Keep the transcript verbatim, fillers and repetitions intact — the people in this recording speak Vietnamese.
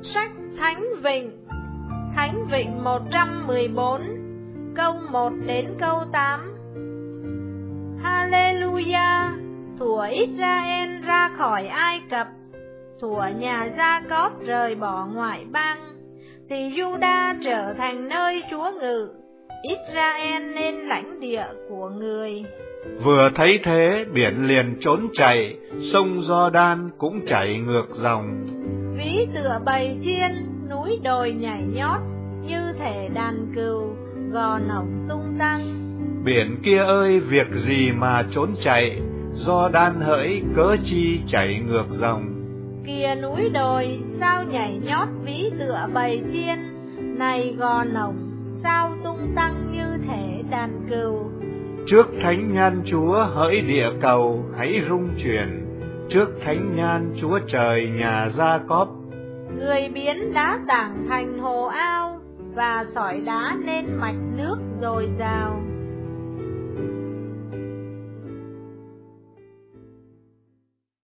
Sách Thánh Vịnh. Thánh Vịnh một trăm mười bốn, câu một đến câu tám. Hallelujah! Thuở Israel ra khỏi Ai Cập, thuở nhà Gia-cóp rời bỏ ngoại bang, thì Juda trở thành nơi Chúa ngự, Israel nên lãnh địa của người. Vừa thấy thế, biển liền trốn chạy, sông Giođan cũng chảy ngược dòng. Ví tựa bầy chiên, núi đồi nhảy nhót, như thể đàn cừu, gò nổng tung tăng. Biển kia ơi, việc gì mà trốn chạy, Giođan hỡi, cớ chi chảy ngược dòng. Kìa núi đồi, sao nhảy nhót ví tựa bầy chiên, này gò nổng, sao tung tăng như thể đàn cừu. Trước thánh nhan Chúa hỡi địa cầu, hãy rung chuyển, trước thánh nhan Chúa trời nhà Gia-cóp. Người biến đá tảng thành hồ ao, và sỏi đá nên mạch nước dồi dào.